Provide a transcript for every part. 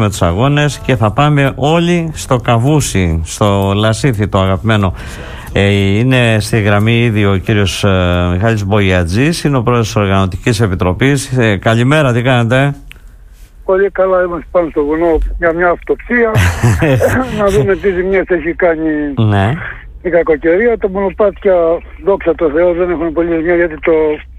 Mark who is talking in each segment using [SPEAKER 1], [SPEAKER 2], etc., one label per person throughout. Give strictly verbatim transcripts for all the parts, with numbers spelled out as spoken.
[SPEAKER 1] συνεχίζουμε τους αγώνες και θα πάμε όλοι στο Καβούσι, στο Λασίθι το αγαπημένο. Ε, είναι στη γραμμή ήδη ο κύριος ε, Μιχάλης Μπογιατζής, είναι ο πρόεδρος της Οργανωτικής Επιτροπής. Ε, καλημέρα, τι κάνετε?
[SPEAKER 2] Πολύ καλά, είμαστε πάνω στο βουνό για μια αυτοψία. Να δούμε τι ζημιές έχει κάνει
[SPEAKER 1] ναι.
[SPEAKER 2] η κακοκαιρία. Τα μονοπάτια, δόξα τω Θεώ, δεν έχουν πολύ ζημιά, γιατί το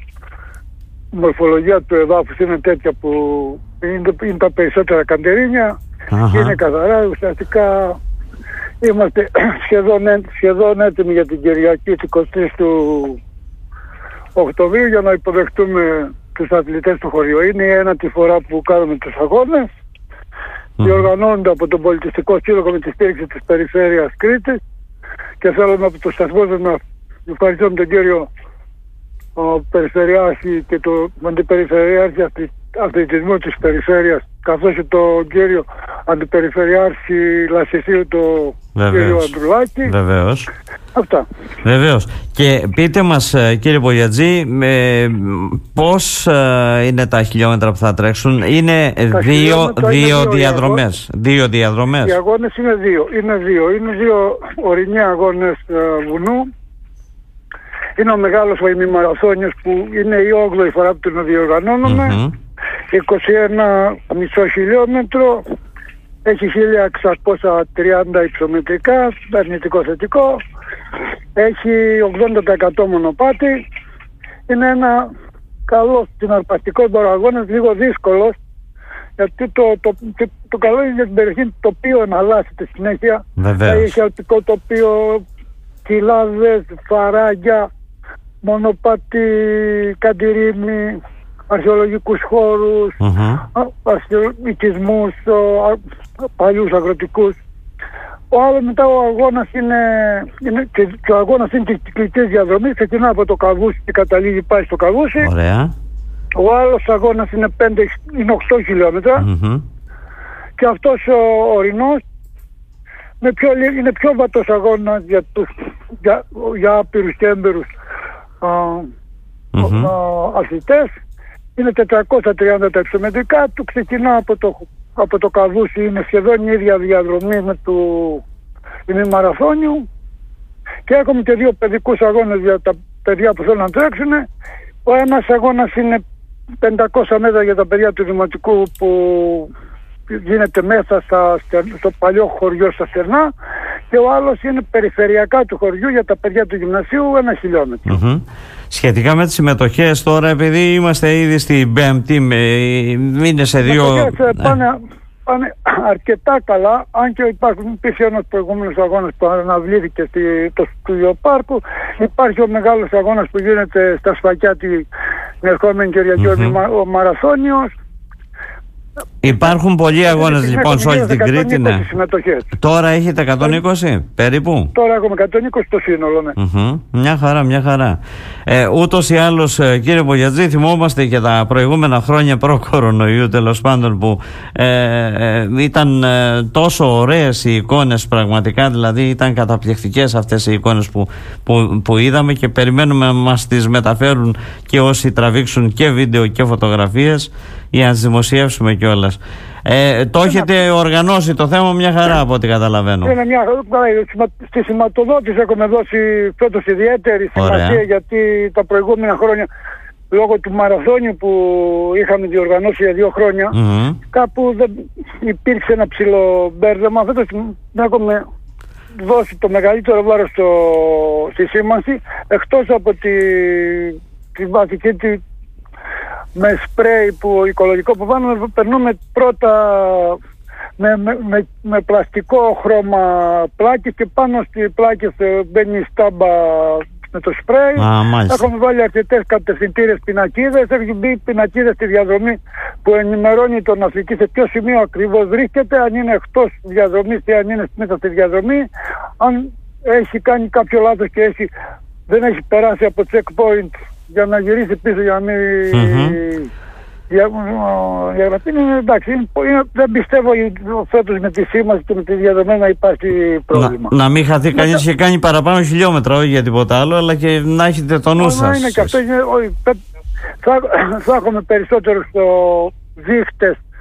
[SPEAKER 2] η μορφολογία του εδάφους είναι τέτοια που είναι, είναι τα περισσότερα καντερίνια. Uh-huh. Είναι καθαρά. Ουσιαστικά είμαστε σχεδόν, σχεδόν έτοιμοι για την Κυριακή της εικοστής πρώτης του Οκτωβρίου για να υποδεχτούμε τους αθλητές του χωριού. Είναι η ένατη φορά που κάνουμε τους αγώνες. Mm. Διοργανώνονται από τον Πολιτιστικό Σύλλογο με τη στήριξη της Περιφέρειας Κρήτης, και θέλουμε από το σταθμό να ευχαριστούμε τον κύριο ο Περιφερειάρχη και τον Αντιπεριφερειάρχη Αθλητισμού της Περιφέρειας, καθώς και τον κύριο Αντιπεριφερειάρχη Λασιθίου, τον κύριο Ανδρουλάκη.
[SPEAKER 1] Βεβαίως.
[SPEAKER 2] Αυτά.
[SPEAKER 1] Βεβαίως. Και πείτε μας, κύριε Μπογιατζή, με, πώς είναι τα χιλιόμετρα που θα τρέξουν? Είναι δύο, δύο είναι διαδρομές. Δύο διαδρομές.
[SPEAKER 2] Οι αγώνες είναι δύο. Είναι δύο, είναι δύο ορεινοί αγώνες uh, βουνού. Είναι ο μεγάλος ο ημιμαραθώνιος που είναι η όγδοη φορά που τον διοργανώνουμε. Mm-hmm. είκοσι ένα κόμμα πέντε χιλιόμετρο. Έχει χίλια εξακόσια τριάντα υψομετρικά, αρνητικό θετικό. Έχει ογδόντα τοις εκατό μονοπάτι. Είναι ένα καλό συναρπαστικό αγώνα, λίγο δύσκολος, γιατί το, το, το, το καλό είναι για την περιοχή το τοπίο εναλλάσσεται συνέχεια.
[SPEAKER 1] Βεβαίως.
[SPEAKER 2] Έχει αλπικό τοπίο, κοιλάδες, φαράγγια, μονοπάτι, καντιρίμι, αρχαιολογικούς χώρους, mm-hmm. οικισμούς, παλιούς αγροτικούς. Ο άλλος μετά ο αγώνας είναι, είναι και, και ο αγώνας είναι της κυκλικής διαδρομής, ξεκινά από το Καβούσι και καταλήγει πάει στο Καβούσι.
[SPEAKER 1] Ωραία.
[SPEAKER 2] Ο άλλος αγώνας είναι, πέντε, είναι οκτώ χιλιόμετρα mm-hmm. και αυτός ο ορεινός με πιο, είναι πιο βατός αγώνας για, τους, για, για άπειρους και έμπειρους mm-hmm. αθλητές. Είναι τετρακόσια τριάντα τα υψομετρικά του, ξεκινά από το, από το Καβούσι, είναι σχεδόν η ίδια διαδρομή με του ημιμαραθώνιου, και έχουμε και δύο παιδικούς αγώνες για τα παιδιά που θέλουν να τρέξουν. Ο ένας αγώνας είναι πεντακόσια μέτρα για τα παιδιά του Δημοτικού που γίνεται μέσα στα, στο παλιό χωριό στα Στερνά, και ο άλλος είναι περιφερειακά του χωριού για τα παιδιά του γυμνασίου, ένα χιλιόμετρο. Mm-hmm.
[SPEAKER 1] Σχετικά με τις συμμετοχές τώρα, επειδή είμαστε ήδη στην Πέμπτη, είναι σε δύο...
[SPEAKER 2] Οι συμμετοχές πάνε, πάνε αρκετά καλά, αν και υπάρχουν, υπήρχε ένας προηγούμενος αγώνας που αναβλήθηκε στο στούντιο πάρκου. Υπάρχει ο μεγάλος αγώνας που γίνεται στα Σφακιά την ερχόμενη Κυριακή, mm-hmm. ο Μαραθώνιος.
[SPEAKER 1] Υπάρχουν πολλοί αγώνες λοιπόν σε όλη την Κρήτη. Ναι. Τώρα έχετε εκατόν είκοσι περίπου.
[SPEAKER 2] Τώρα έχουμε εκατόν είκοσι το σύνολο, ναι.
[SPEAKER 1] Mm-hmm. Μια χαρά, μια χαρά. Ε, ούτως ή άλλως, κύριε Μπογιατζή, θυμόμαστε και τα προηγούμενα χρόνια προ-κορονοϊού, τέλος πάντων, που ε, ε, ήταν ε, τόσο ωραίες οι εικόνες, πραγματικά, δηλαδή ήταν καταπληκτικές αυτές οι εικόνες που, που, που είδαμε, και περιμένουμε να μας τις μεταφέρουν και όσοι τραβήξουν και βίντεο και φωτογραφίες για να τις δημοσιεύσουμε κιόλας. Ε, το έχετε οργανώσει το θέμα μια χαρά, από ό,τι καταλαβαίνω.
[SPEAKER 2] Είναι μια χαρά. Στη σηματοδότηση έχουμε δώσει φέτος ιδιαίτερη σημασία, γιατί τα προηγούμενα χρόνια, λόγω του μαραθώνιου που είχαμε διοργανώσει για δύο χρόνια, mm-hmm. κάπου δεν υπήρξε ένα ψηλό μπέρδεμα. Φέτος έχουμε δώσει το μεγαλύτερο βάρος στο, στη σήμανση, εκτός από τη, τη βασική τη, με σπρέι που οικολογικό που πάμε, περνούμε πρώτα με, με, με, με πλαστικό χρώμα πλάκες, και πάνω στις πλάκες μπαίνει στάμπα με το σπρέι. Έχουμε βάλει αρκετές κατευθυντήρες πινακίδες, έχει μπει πινακίδες στη διαδρομή που ενημερώνει τον αθλητή σε ποιο σημείο ακριβώς βρίσκεται, αν είναι εκτός διαδρομής ή αν είναι μέσα στη διαδρομή, αν έχει κάνει κάποιο λάθος και έχει, δεν έχει περάσει από checkpoint για να γυρίσει πίσω, για να μην... Mm-hmm. Για, για να πει, εντάξει, είναι, δεν πιστεύω φέτος με τη σήμανση και με τη διαδρομή να υπάρχει πρόβλημα. Να,
[SPEAKER 1] να μην χαθεί Μετα... κανείς και κάνει παραπάνω χιλιόμετρα, όχι για τίποτα άλλο, αλλά και να έχετε το νου σας.
[SPEAKER 2] Είναι και αυτό, είναι, όχι, θα, θα έχουμε περισσότερους δείχτες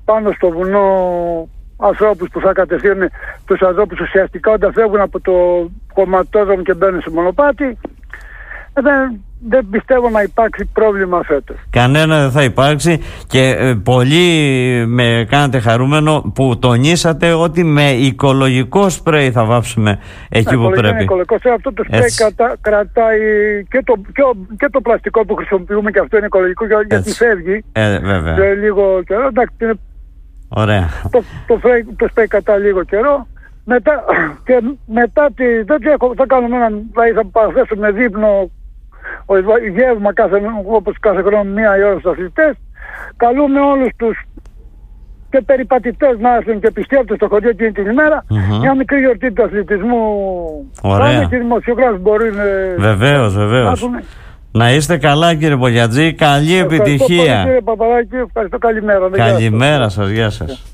[SPEAKER 2] πάνω στο βουνό ανθρώπους που θα κατευθύνουν τους ανθρώπους ουσιαστικά όταν φεύγουν από το κομματόδρομο και μπαίνουν σε μονοπάτι. Δεν, δεν πιστεύω να υπάρξει πρόβλημα φέτος.
[SPEAKER 1] Κανένα δεν θα υπάρξει και ε, πολύ με κάνατε χαρούμενο που τονίσατε ότι με οικολογικό σπρέι θα βάψουμε εκεί που πρέπει.
[SPEAKER 2] Είναι οικολογικό σπρέι. Αυτό το σπρέι κατα, κρατάει και το, και, ο, και το πλαστικό που χρησιμοποιούμε και αυτό είναι οικολογικό για, γιατί φεύγει
[SPEAKER 1] ε, βέβαια.
[SPEAKER 2] σε λίγο καιρό. Εντάξει, είναι,
[SPEAKER 1] ωραία.
[SPEAKER 2] Το, το, το σπρέι κατά λίγο καιρό. Μετά, και μετά τη, δεν θα κάνουμε έναν, δηλαδή θα παραθέσουμε δείπνο γεύμα κάθε, όπως κάθε χρόνο μία η ώρα στους αθλητές. Καλούμε όλους τους και περιπατητές να έρθουν και επισκέπτες στο χωριό εκείνη την ημέρα. Mm-hmm. Μια μικρή γιορτή του αθλητισμού.
[SPEAKER 1] Ωραία.
[SPEAKER 2] Και οι δημοσιογράφοι μπορεί να...
[SPEAKER 1] Βεβαίως, βεβαίως. Να είστε καλά κύριε Μπογιατζή, καλή
[SPEAKER 2] ευχαριστώ
[SPEAKER 1] επιτυχία.
[SPEAKER 2] Πολύ, κύριε Παπαδάκη, ευχαριστώ, καλημέρα.
[SPEAKER 1] Καλημέρα σας, γεια σας.